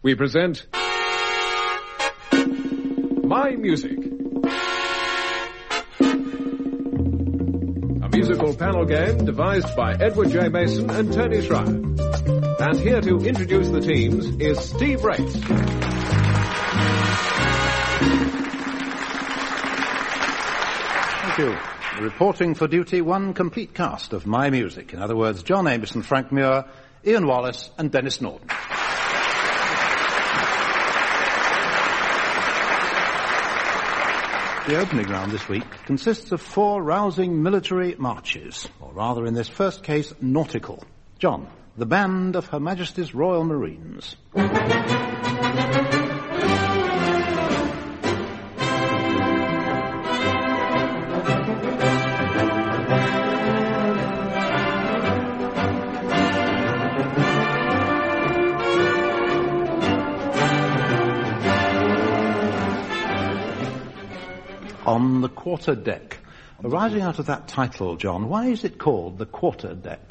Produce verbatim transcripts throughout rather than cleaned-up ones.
we present My Music. A musical panel game devised by Edward J. Mason and Tony Schreier. And here to introduce the teams is Steve Race. Thank you. Reporting for duty, one complete cast of My Music. In other words, John Amos, Frank Muir, Ian Wallace and Dennis Norton. The opening round this week consists of four rousing military marches, or rather in this first case, nautical. John, the band of Her Majesty's Royal Marines. On the quarter deck. Arising out of that title, John, why is it called the quarter deck?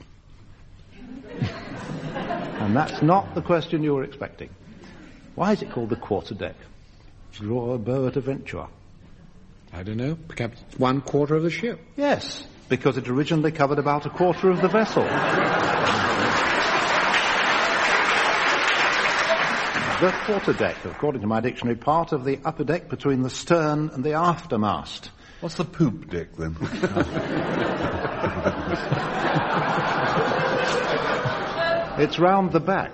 And that's not the question you were expecting. Why is it called the quarter deck? Draw a bow at a venture. I don't know, perhaps one quarter of the ship. Yes, because it originally covered about a quarter of the vessel. The quarterdeck, according to my dictionary, part of the upper deck between the stern and the aftermast. What's the poop deck, then? It's round the back.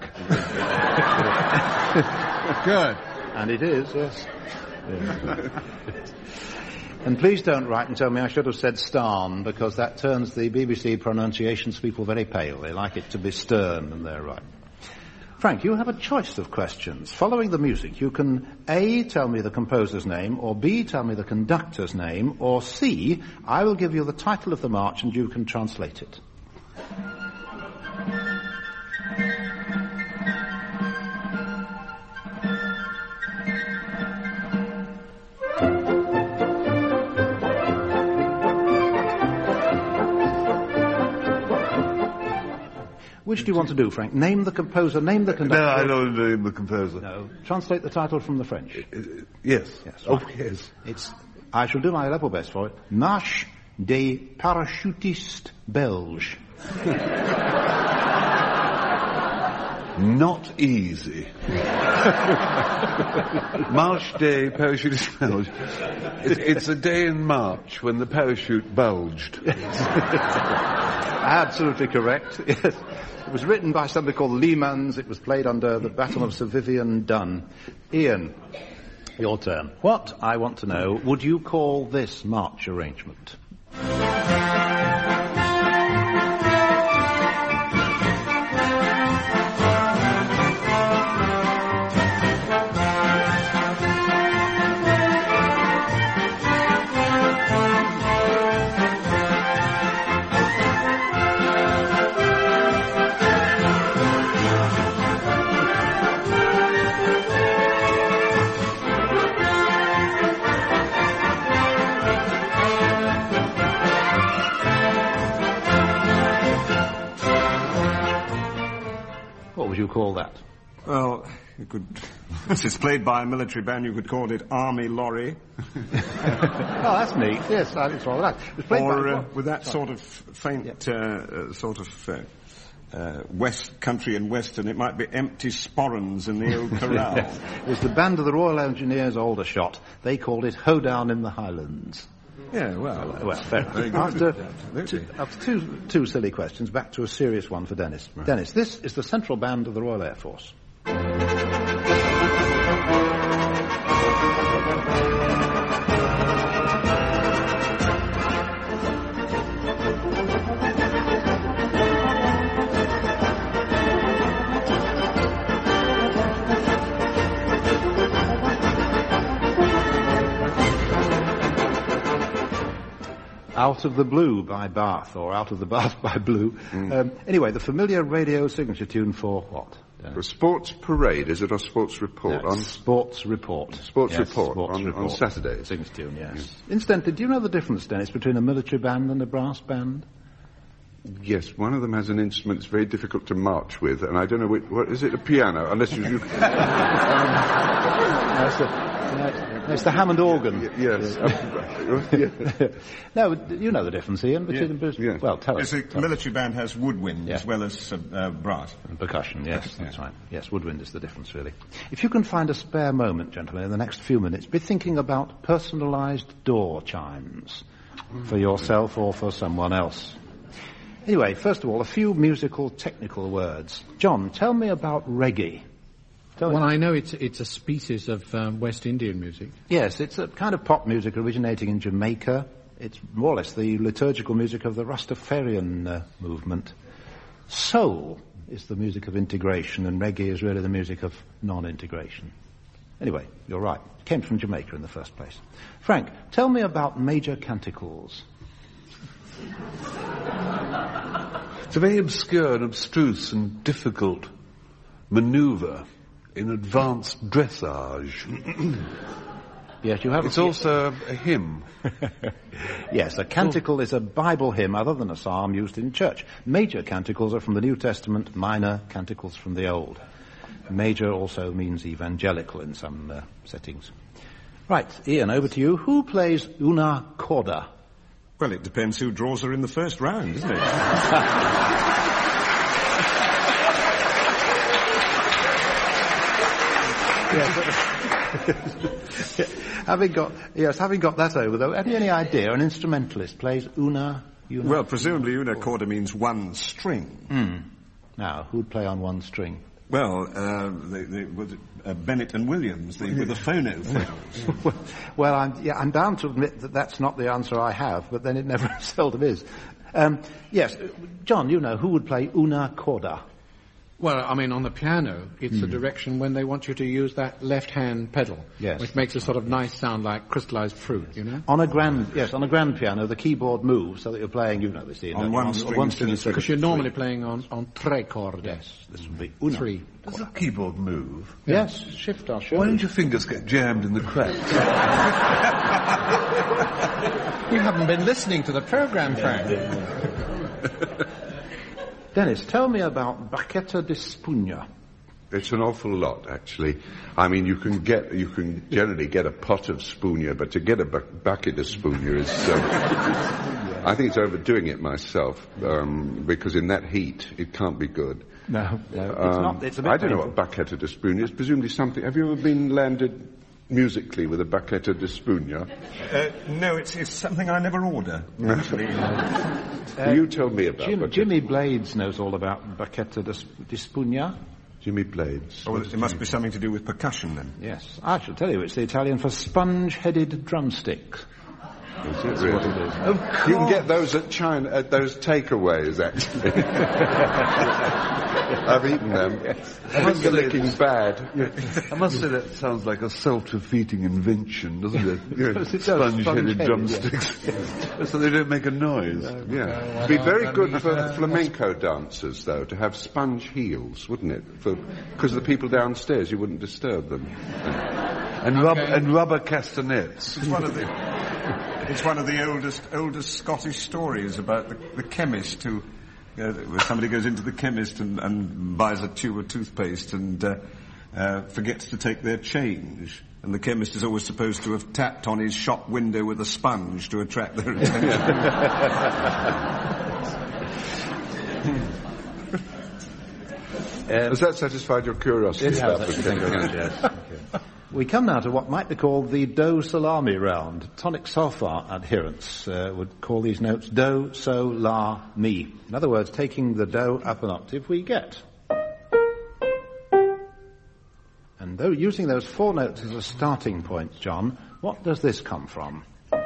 Good. And it is, yes. Yeah. And please don't write and tell me I should have said starn, because that turns the B B C pronunciations people very pale. They like it to be stern, and they're right. Frank, you have a choice of questions. Following the music, you can A, tell me the composer's name, or B, tell me the conductor's name, or C, I will give you the title of the march and you can translate it. Which do you want to do, Frank? Name the composer, name the conductor. No, I don't name the composer. No. Translate the title from the French. Uh, uh, yes. Yes. Oh, Right. yes. It's, I shall do my level best for it. Marche des parachutistes belges. Not easy. Marche des parachutistes belges. It's, it's a day in March when the parachute bulged. Absolutely correct. Yes. It was written by somebody called Leemans. It was played under the Battle of Sir Vivian Dunn. Ian, your turn. What, I want to know, would you call this march arrangement? What would you call that? Well, you could, as it's played by a military band, you could call it Army Lorry. Oh, that's neat. Yes, I think it's rather nice. It was played Or by, uh, with that sort of faint, uh, uh, sort of uh, uh, west country and western, it might be Empty Sporrans in the Old Corral. Yes. It was the band of the Royal Engineers Aldershot. They called it Hoedown in the Highlands. Yeah, well, Well, fair enough. very good. After, Absolutely. two, after two, two silly questions, back to a serious one for Dennis. Right. Dennis, this is the Central Band of the Royal Air Force. Out of the Blue by Bath, or Out of the Bath by Blue. Mm. Um, anyway, the familiar radio signature tune for what? For Sports Parade, is it, or Sports Report? That's on Sports Report. Sports yes, Report, Sports on, Report. on Saturdays. Signature tune, yes. yes. Incidentally, do you know the difference, Dennis, between a military band and a brass band? Yes, one of them has an instrument that's very difficult to march with, and I don't know which, what is it, a piano? Unless you... you um, no, it's, the, no, it's the Hammond organ. Y- yes. No, you know the difference, Ian, between yeah. the... Yeah. Well, tell us. The military band has woodwind Yeah. as well as uh, uh, brass. And percussion, yes, Yes, that's yeah. right. Yes, woodwind is the difference, really. If you can find a spare moment, gentlemen, in the next few minutes, be thinking about personalised door chimes for yourself or for someone else. Anyway, first of all, a few musical technical words. John, tell me about reggae. Tell Well, me. I know it's it's a species of um, West Indian music. Yes, it's a kind of pop music originating in Jamaica. It's more or less the liturgical music of the Rastafarian uh, movement. Soul is the music of integration, and reggae is really the music of non-integration. Anyway, you're right. It came from Jamaica in the first place. Frank, tell me about major canticles. It's a very obscure and abstruse and difficult manoeuvre in advanced dressage. Yes, you have. It's also a hymn. Yes, a canticle is a Bible hymn other than a psalm used in church. Major canticles are from the New Testament, minor canticles from the Old. Major also means evangelical in some uh, settings. Right, Ian, over to you. Who plays una corda? Well, it depends who draws her in the first round, doesn't it? having got yes, having got that over though, have you any idea an instrumentalist plays una? una Well, presumably una corda means one string. Mm. Now, who'd play on one string? Well, uh, they, they, was it, uh, Bennett and Williams, they were the phonophones. Well, I'm, yeah, I'm bound to admit that that's not the answer I have, but then it never seldom is. Um, yes, John, you know, who would play una corda? Well, I mean, on the piano, it's Mm. the direction when they want you to use that left-hand pedal, Yes. which makes a sort of nice sound like crystallized fruit, you know? On a grand, yes, on a grand piano, the keyboard moves so that you're playing, you know this, Ian, On don't you? one string one instead string of instead of Because you're three. normally playing on, on tre corde. Yes, this would be una. Three. Does the keyboard move? Yes. Shift, I'll show Why you. don't your fingers get jammed in the cracks? You haven't been listening to the program, Frank. Dennis, tell me about Bacchetta di Spugna. It's an awful lot, actually. I mean, you can get, you can generally get a pot of Spugna, but to get a bu- bucket of Spugna is, um, I think it's overdoing it myself, um, because in that heat, it can't be good. No, no, it's Um, not. It's a bit I don't know painful. what Bacchetta di Spugna is. Presumably something. Have you ever been landed musically with a Bacchetta di Spugna? Uh, no, it's, it's something I never order, actually. you tell me about Jim, Bacchetta. Jimmy Blades knows all about Bacchetta di Sp- di Spugna. Jimmy Blades. Oh, well, it must be something to do with percussion, then. Yes, I shall tell you, it's the Italian for sponge-headed drumstick. Is it really? Of You can get those at China, at those takeaways, actually. I've eaten them. I think they're looking bad. I must say that sounds like a self-defeating invention, doesn't it? Yeah. It does, Sponge-headed sponge-headed, drumsticks. So they don't make a noise. Yeah. It'd be very good for flamenco dancers, though, to have sponge heels, wouldn't it? Because the people downstairs, you wouldn't disturb them. And, rub- and rubber castanets. It's one of the, it's one of the oldest, oldest Scottish stories about the, the chemist who, uh, where somebody goes into the chemist and, and buys a tube of toothpaste and uh, uh, forgets to take their change. And the chemist is always supposed to have tapped on his shop window with a sponge to attract their attention. Has that satisfied your curiosity? It has, actually, thank you very much, yes. Thank you. We come now to what might be called the do salami round. Tonic solfa adherents uh, would call these notes do, so, la, mi. In other words, taking the do up an octave, we get. And though using those four notes as a starting point, John, what does this come from?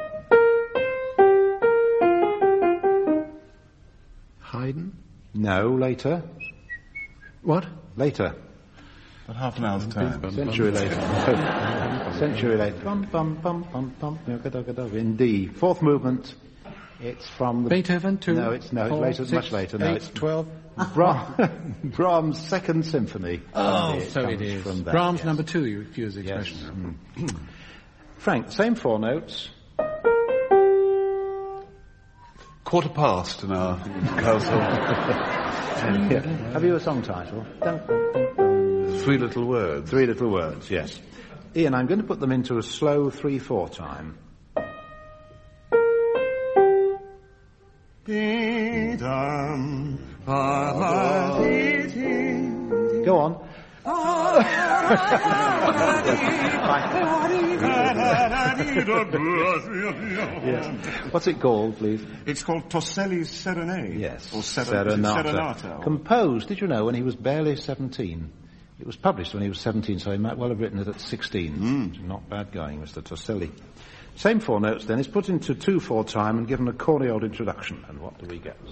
Haydn? No, later. What? Later. About half an hour's time. Century later. Century later. Bum, bum, bum, bum, bum, in D. Fourth movement. It's from the... Beethoven, two, No, it's, no, it's four, later, six, much later. No, eight, it's twelve. Bra- Brahms' Second Symphony. Oh, It so it comes is. from that, Brahms yes. number two, you use the Yes. expression. Mm. Frank, same four notes. quarter past in our household. Yeah. Have you a song title? Three little words. Three little words, yes. Ian, I'm going to put them into a slow three four time. Go on. Yes. What's it called, please? It's called Torselli's Serenade. Yes. Or Ser- Serenata. Serenata. Composed, did you know, when he was barely seventeen. It was published when he was seventeen, so he might well have written it at sixteen. Mm. Not bad going, Mister Torselli. Same four notes then is put into two four time and given a corny old introduction. And what do we get?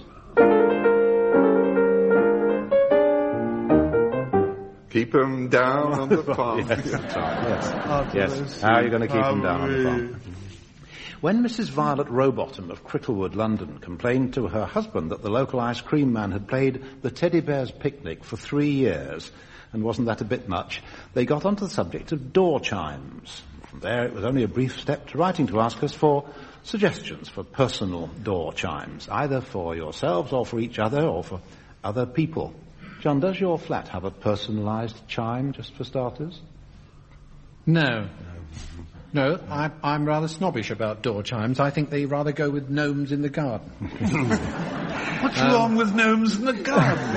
Keep 'em down on the farm. Yes, that's right. Yes. Yes. How are you going to keep them down on the farm? When Missus Violet Rowbottom of Cricklewood, London, complained to her husband that the local ice cream man had played the Teddy Bears Picnic for three years, and wasn't that a bit much, they got onto the subject of door chimes. From there, it was only a brief step to writing to ask us for suggestions for personal door chimes, either for yourselves or for each other or for other people. John, does your flat have a personalised chime, just for starters? No. No, I, I'm rather snobbish about door chimes. I think they rather go with gnomes in the garden. What's um, wrong with gnomes in the garden?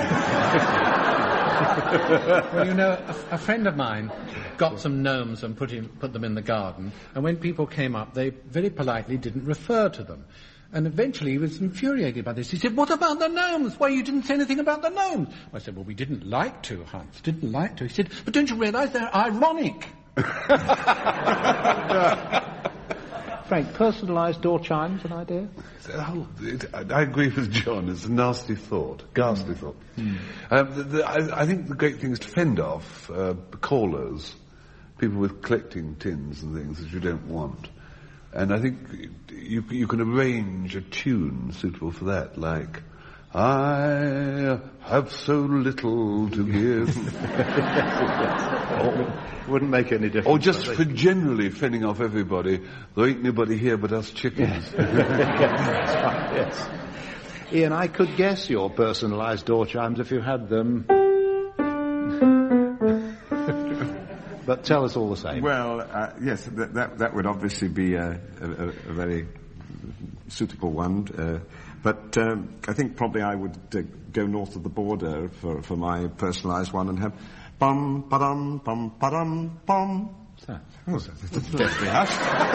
Well, you know, a, a friend of mine got some gnomes and put, him, put them in the garden, and when people came up, they very politely didn't refer to them. And eventually he was infuriated by this. He said, what about the gnomes? Why, you didn't say anything about the gnomes? I said, well, we didn't like to, Hans. Didn't like to. He said, but don't you realise they're ironic? Frank, personalised door chimes, an idea? Oh, it, I agree with John. It's a nasty thought, ghastly mm. thought. Mm. Um, the, the, I, I think the great thing is to fend off uh, callers, people with collecting tins and things that you don't want. And I think you, you can arrange a tune suitable for that, like, I have so little to give. or, wouldn't make any difference. Or just for generally fending off everybody, there ain't nobody here but us chickens. Yes. Ian, I could guess your personalised door chimes if you had them. But tell us all the same. Well, uh, yes, that, that that would obviously be a, a, a very suitable one. Uh, but um, I think probably I would uh, go north of the border for, for my personalised one and have bum ba-dum bum ba-dum bum. What's that? Oh, that's definitely us.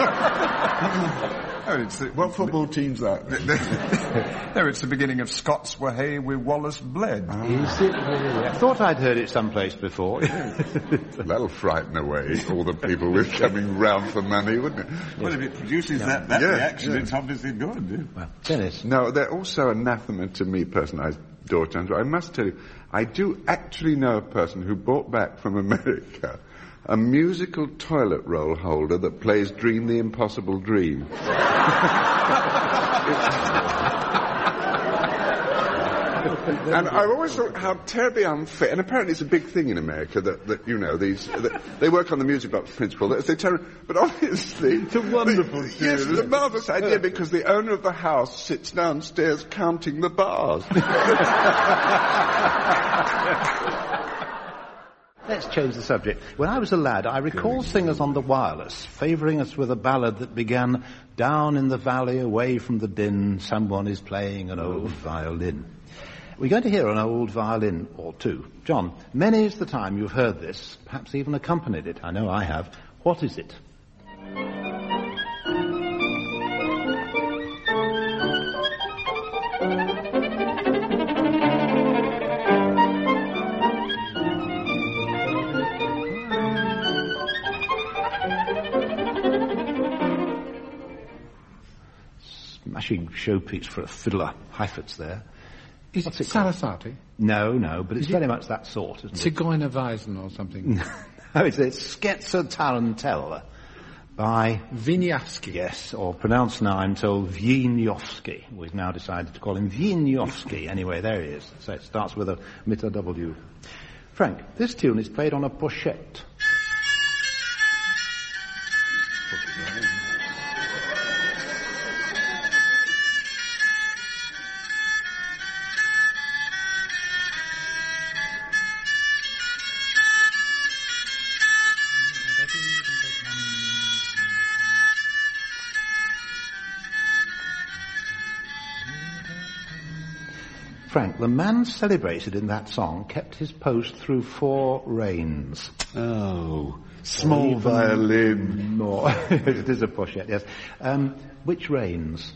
Oh, it's the, what football team's that? No, it's the beginning of Scots were hey with Wallace bled. Ah. Is it really? I thought I'd heard it someplace before. That'll frighten away all the people who are coming round for money, wouldn't it? Well, if it produces yeah. that, that yeah, reaction, yeah. it's obviously good. Yeah. Well, Dennis. No, they're also anathema to me, personalised door chimes. I must tell you, I do actually know a person who brought back from America a musical toilet roll holder that plays Dream the Impossible Dream. And I've always thought how terribly unfair, and apparently it's a big thing in America that, that you know, these, that they work on the music box principle, that they ter- but obviously... It's a wonderful the, Yes, it's a marvellous idea because the owner of the house sits downstairs counting the bars. Let's change the subject. When I was a lad, I recall singers on the wireless favouring us with a ballad that began, down in the valley, away from the din, someone is playing an old violin. We're going to hear an old violin or two. John, many is the time you've heard this, perhaps even accompanied it. I know I have. What is it? Smashing showpiece for a fiddler. Heifetz there. Is What's it Sarasate? No, no, but it's is very it much that sort, isn't Zigeuner Weisen or something? No, it's, it's Scherzo Tarantella by... Wieniawski. Yes, or pronounced now, I'm told, Wieniawski. We've now decided to call him Wieniawski. Anyway, there he is. So it starts with a mit a W. Frank, this tune is played on a pochette. Frank, the man celebrated in that song kept his post through four reigns. Oh, small violin. More. It is a pochette, yes. Um, which reigns?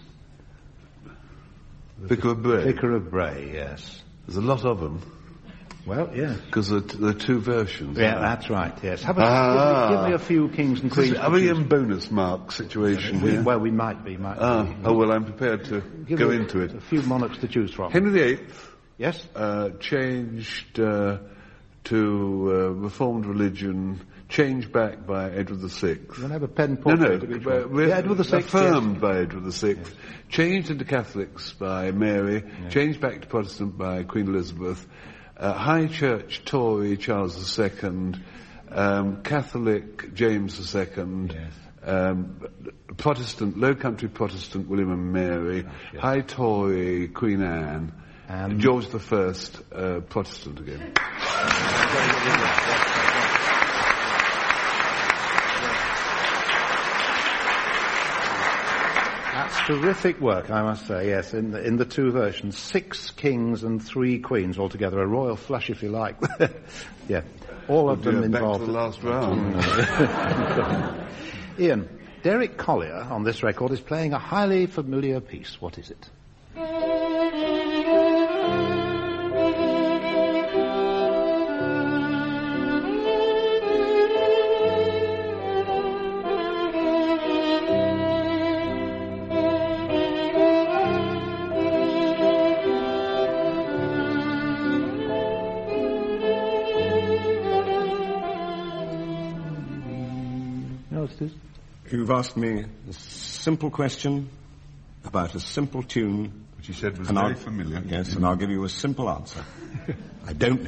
Vicar of Bray. Vicar of Bray, yes. There's a lot of them. Well, yes. Because there, there are two versions. Yeah, that's right, yes. Have a, Ah. give, me, give me a few kings and queens. Are we in bonus mark situation we, here? Well, we might be, might Ah. be. Oh, well, I'm prepared to Give go me into it. A few monarchs to choose from. Henry the Eighth Yes? uh, changed uh, to uh, Reformed religion, changed back by Edward the Sixth. You'll have a pen No, no, portrait of each uh, one. Yeah, Edward the Sixth. affirmed yes. by Edward the Sixth, changed into Catholics by Mary, changed back to Protestant by Queen Elizabeth, uh, High Church Tory Charles the Second, um, Catholic James the Second, Yes. um, Protestant, Low Country Protestant William and Mary, yes. High Tory Queen Anne, And- George the First, uh, Protestant again. That's terrific work, I must say, yes, in the, in the two versions. Six kings and three queens altogether, a royal flush if you like. Yeah, all of them Yeah, back involved. to the last round. Ian, Derek Collier on this record is playing a highly familiar piece. What is it? You know what it is? You've asked me a simple question about a simple tune. Which you said was and very I'll- familiar. Yes, and I'll give you a simple answer. I don't know.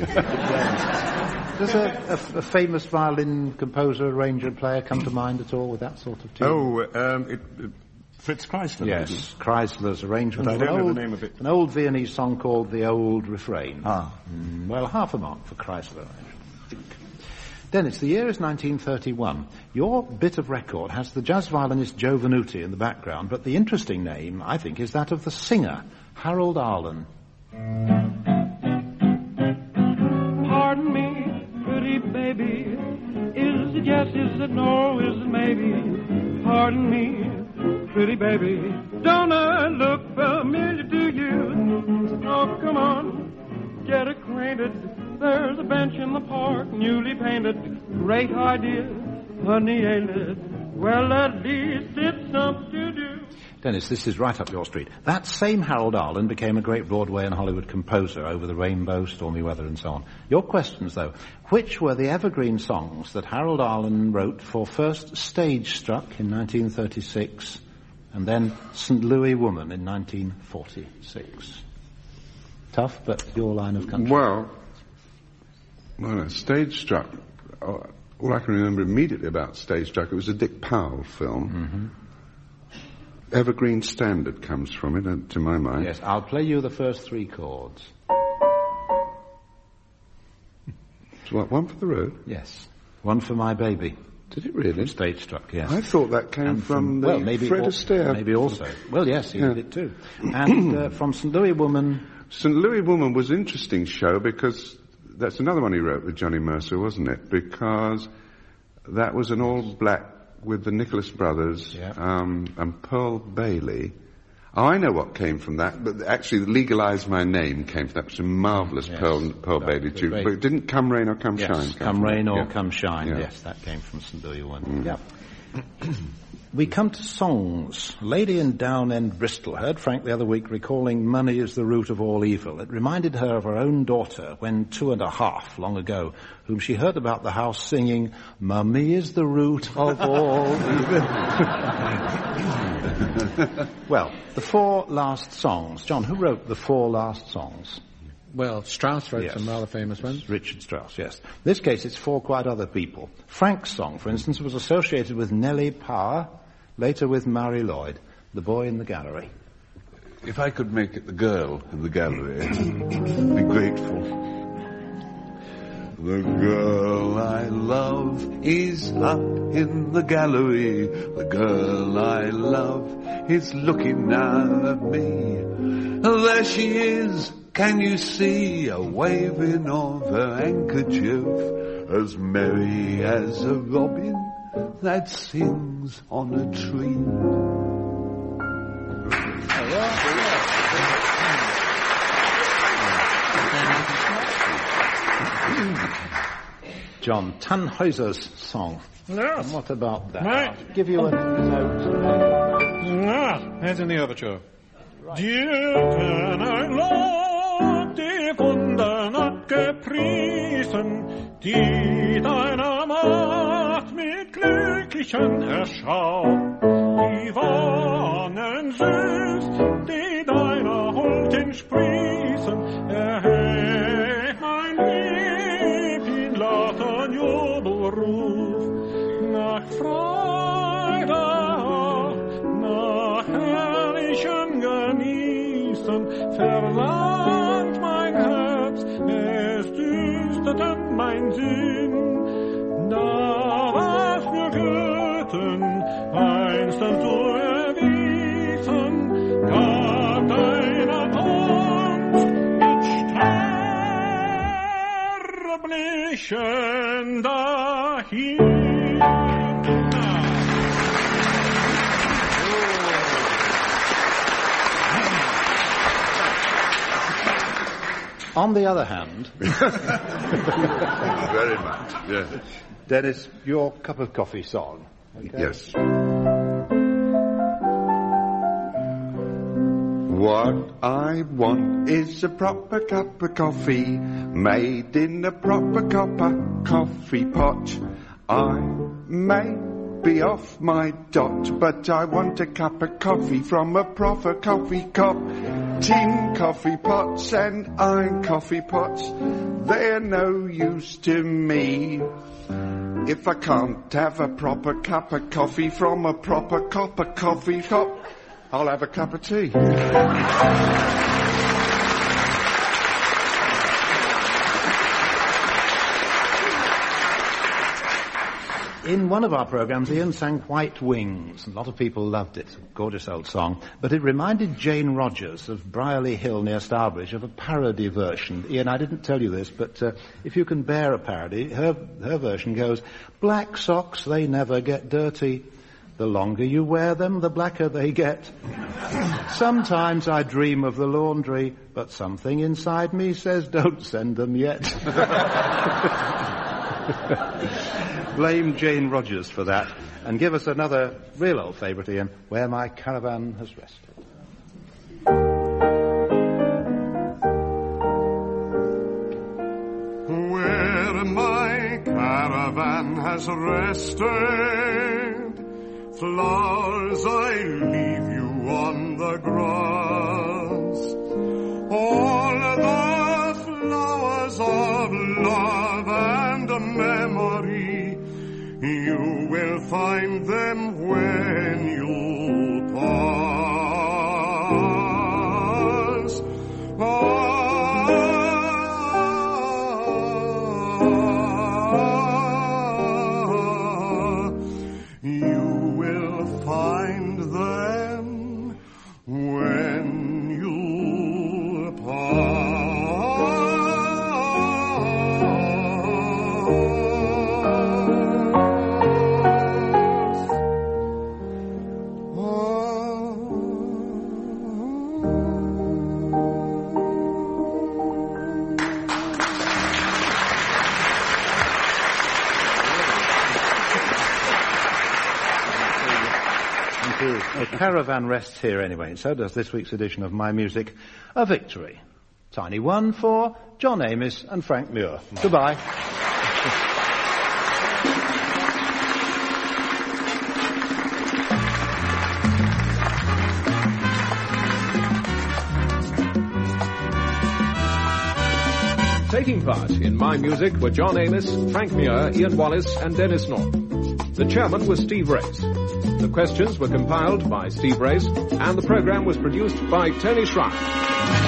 Does a, a, a famous violin composer, arranger, player come to mind at all with that sort of tune? Oh, um, it, it, Fritz Kreisler. Yes, Chrysler's arrangement I of don't an know the old, name of it. an old Viennese song called The Old Refrain. Ah. Mm, well, half a mark for Chrysler, I think. Dennis, the year is nineteen thirty-one. Your bit of record has the jazz violinist Joe Venuti in the background, but the interesting name, I think, is that of the singer, Harold Arlen. Pardon me, pretty baby. Is it yes, is it no, is it maybe? Pardon me, pretty baby. Don't I look familiar to you? Oh, come on, get acquainted. There's a bench in the park, newly painted. Great idea, honey, ain't it? Well, at least it's something to do. Dennis, this is right up your street. That same Harold Arlen became a great Broadway and Hollywood composer over the Rainbow, Stormy Weather and so on. Your questions, though, which were the evergreen songs that Harold Arlen wrote for first Stage Struck in nineteen thirty-six and then Saint Louis Woman in nineteen forty-six? Tough, but your line of country. Well, well, no, Stage Struck. Oh, all I can remember immediately about Stage Struck, it was a Dick Powell film. Mm-hmm. Evergreen Standard comes from it, uh, to my mind. Yes, I'll play you the first three chords. So what, one for the road? Yes. One for My Baby. Did it really? Stage Struck, yes. I thought that came And from, the well, maybe Fred al- Astaire. Maybe also. Well, yes, he Yeah. did it too. And uh, from Saint Louis Woman. Saint Louis Woman was an interesting show because that's another one he wrote with Johnny Mercer, wasn't it? Because that was an all-black with the Nicholas Brothers Yeah. um, and Pearl Bailey. Oh, I know what came from that, but actually Legalize My Name came from that. It was a marvellous Yes. Pearl, Pearl Right, Bailey the tune. great- But it didn't Come Rain or Come Yes, Shine. Come from Rain it. or Yeah. Come Shine. Yeah. Yes, that came from Saint Louis Woman. Yeah. We come to songs. A lady in Down End, Bristol, heard Frank the other week recalling money is the root of all evil. It reminded her of her own daughter when two and a half, long ago, whom she heard about the house singing, Mummy is the root of all evil. Well, the four last songs. John, who wrote the four last songs? Well, Strauss wrote Yes. some rather famous ones. Richard Strauss, yes. In this case, it's for quite other people. Frank's song, for instance, was associated with Nellie Power, later with Mary Lloyd, The Boy in the Gallery. If I could make it the girl in the gallery, I'd be grateful. The girl I love is up in the gallery. The girl I love is looking down at me. There she is, can you see, a waving of her handkerchief, as merry as a robin that sings on a tree. John, Tannhäuser's song. Yes. And what about that? Right. I'll give you a note. Yes. Here's in the overture. Dir Tenor, die Wunder not gepriesen, die deiner Macht mit glücklichen Erschauen, die Wonnen süß, die deiner Huld entsprießen, erhebt mein Lieb in lauten Jubelruf, nach Freude, nach herrlichem Genießen, verlangt mein Herz, es düsterte mein Sinn, da war's mir Götten, einstens zu erwiesen, gab deiner uns mit Sterblichen dahin. On the other hand, Very much, yes. Dennis, your cup of coffee song. Okay? Yes. What I want is a proper cup of coffee, made in a proper copper coffee pot. I may be off my dot, but I want a cup of coffee from a proper coffee cup. Tin coffee pots and iron coffee pots, they're no use to me if I can't have a proper cup of coffee from a proper copper coffee cup. I'll have a cup of tea. In one of our programs, Ian sang White Wings. A lot of people loved it. Gorgeous old song. But it reminded Jane Rogers of Brierley Hill near Stourbridge of a parody version. Ian, I didn't tell you this, but uh, if you can bear a parody, her, her version goes, black socks, they never get dirty. The longer you wear them, the blacker they get. Sometimes I dream of the laundry, but something inside me says don't send them yet. Blame Jane Rogers for that, and give us another real old favourite, Ian, Where My Caravan Has Rested. Where my caravan has rested, flowers I leave you on the grass, all the flowers of love and memory, you will find them when you pass. Ah, you will find them when you pass. A caravan rests here anyway, and so does this week's edition of My Music, A Victory. Tiny one for John Amos and Frank Muir. Goodbye. Taking part in My Music were John Amos, Frank Muir, Ian Wallace and Dennis Norton. The chairman was Steve Race. The questions were compiled by Steve Race, and the program was produced by Tony Schreier.